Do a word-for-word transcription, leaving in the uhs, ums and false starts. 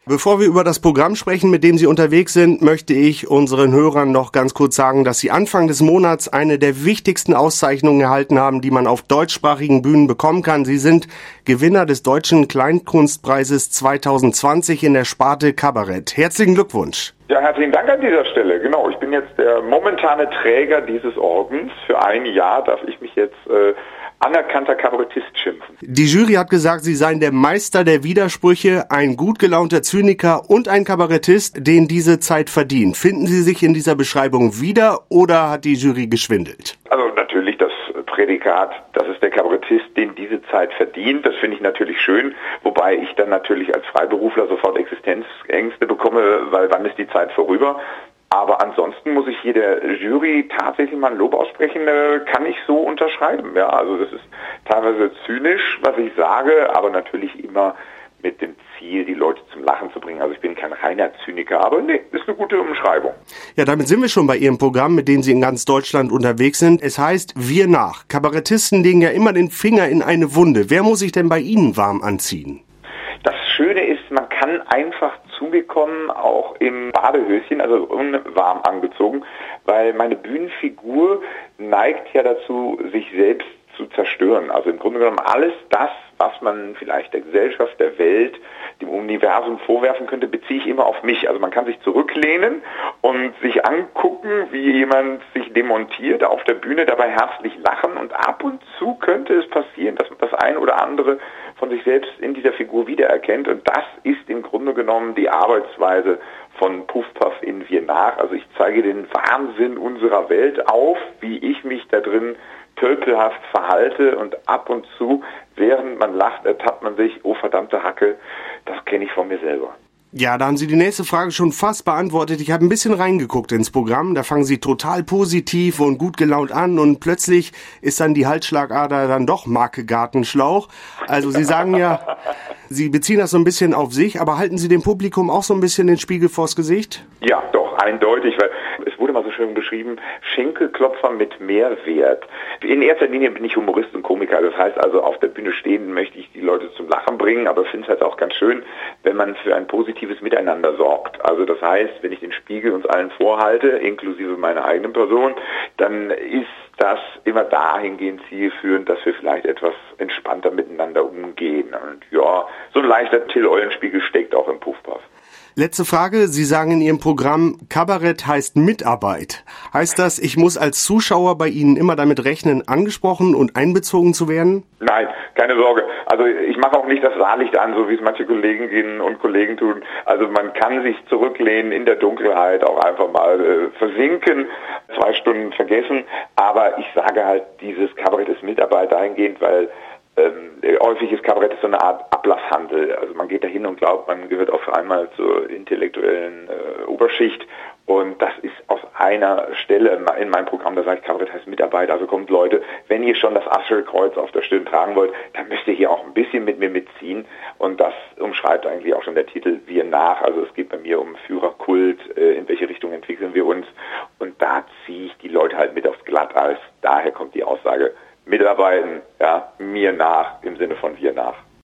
Bevor wir über das Programm sprechen, mit dem Sie unterwegs sind, möchte ich unseren Hörern noch ganz kurz sagen, dass Sie Anfang des Monats eine der wichtigsten Auszeichnungen erhalten haben, die man auf deutschsprachigen Bühnen bekommen kann. Sie sind Gewinner des Deutschen Kleinkunstpreises zwanzig zwanzig in der Sparte Kabarett. Herzlichen Glückwunsch. Ja, herzlichen Dank an dieser Stelle. Genau, ich bin jetzt der momentane Träger dieses Ordens. Für ein Jahr darf ich mich jetzt äh, anerkannter Kabarettist schimpfen. Die Jury hat gesagt, Sie seien der Meister der Widersprüche, ein gut gelaunter Zyniker und ein Kabarettist, den diese Zeit verdient. Finden Sie sich in dieser Beschreibung wieder oder hat die Jury geschwindelt? Also natürlich das Prädikat, das ist der Kabarettist, den diese Zeit verdient. Das finde ich natürlich schön, wobei ich dann natürlich als Freiberufler sofort Existenzängste bekomme, weil wann ist die Zeit vorüber? Aber ansonsten muss ich hier der Jury tatsächlich mal ein Lob aussprechen, kann ich so unterschreiben. Ja, also das ist teilweise zynisch, was ich sage, aber natürlich immer mit dem Ziel, die Leute zum Lachen zu bringen. Also ich bin kein reiner Zyniker, aber nee, ist eine gute Umschreibung. Ja, damit sind wir schon bei Ihrem Programm, mit dem Sie in ganz Deutschland unterwegs sind. Es heißt Wir nach. Kabarettisten legen ja immer den Finger in eine Wunde. Wer muss sich denn bei Ihnen warm anziehen? Das Schöne ist, man kann einfach zu mir kommen, auch im Badehöschen, also unwarm angezogen, weil meine Bühnenfigur neigt ja dazu, sich selbst zu zerstören. Also im Grunde genommen alles das, was man vielleicht der Gesellschaft, der Welt, dem Universum vorwerfen könnte, beziehe ich immer auf mich. Also man kann sich zurücklehnen und sich angucken, wie jemand sich demontiert auf der Bühne, dabei herzlich lachen und ab und zu könnte es passieren, dass man das ein oder andere von sich selbst in dieser Figur wiedererkennt und das ist im Grunde genommen die Arbeitsweise von Puff Puff in Wir nach. Also ich zeige den Wahnsinn unserer Welt auf, wie ich mich da drin tölpelhaft verhalte und ab und zu, während man lacht, ertappt man sich, oh verdammte Hacke, das kenne ich von mir selber. Ja, da haben Sie die nächste Frage schon fast beantwortet. Ich habe ein bisschen reingeguckt ins Programm. Da fangen Sie total positiv und gut gelaunt an und plötzlich ist dann die Halsschlagader dann doch Marke Gartenschlauch. Also Sie sagen ja, Sie beziehen das so ein bisschen auf sich, aber halten Sie dem Publikum auch so ein bisschen den Spiegel vors Gesicht? Ja, doch, eindeutig, weil es wurde mal so schön beschrieben, Schenkelklopfer mit Mehrwert. In erster Linie bin ich Humorist und Komiker, das heißt also auf der Bühne stehen möchte ich die Leute zum Lachen bringen, aber finde es halt auch ganz schön, wenn man für ein positives Miteinander sorgt. Also das heißt, wenn ich den Spiegel uns allen vorhalte, inklusive meiner eigenen Person, dann ist das immer dahingehend zielführend, dass wir vielleicht etwas entspannter miteinander umgehen. Und ja, so ein leichter Till-Eulenspiegel steckt auch im Puff Puff. Letzte Frage. Sie sagen in Ihrem Programm, Kabarett heißt Mitarbeit. Heißt das, ich muss als Zuschauer bei Ihnen immer damit rechnen, angesprochen und einbezogen zu werden? Nein, keine Sorge. Also ich mache auch nicht das Saallicht an, so wie es manche Kolleginnen und Kollegen tun. Also man kann sich zurücklehnen in der Dunkelheit, auch einfach mal äh, versinken, zwei Stunden vergessen. Aber ich sage halt, dieses Kabarett ist Mitarbeit dahingehend, weil Ähm, häufig ist Kabarett so eine Art Ablasshandel. Also man geht da hin und glaubt, man gehört auf einmal zur intellektuellen äh, Oberschicht. Und das ist aus einer Stelle in meinem Programm, da sage ich, Kabarett heißt Mitarbeit. Also kommt Leute, wenn ihr schon das Ascherkreuz auf der Stirn tragen wollt, dann müsst ihr hier auch ein bisschen mit mir mitziehen. Und das umschreibt eigentlich auch schon der Titel Wir nach. Also es geht bei mir um Führerkult, äh, in welche Richtung entwickeln wir uns. Und da ziehe ich die Leute halt mit aufs Glatteis. Daher kommt die Aussage, Mitarbeiten, ja, mir nach, im Sinne von wir nach.